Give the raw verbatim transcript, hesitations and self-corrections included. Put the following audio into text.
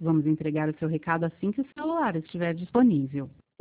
Vamos entregar o seu recado assim que o celular estiver disponível.